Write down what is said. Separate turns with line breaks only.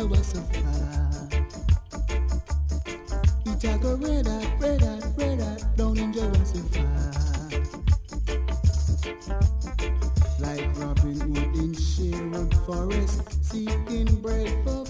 you are so far. It a go red hot, down in you are so far. Like Robin Hood in Sherwood Forest, seeking bread for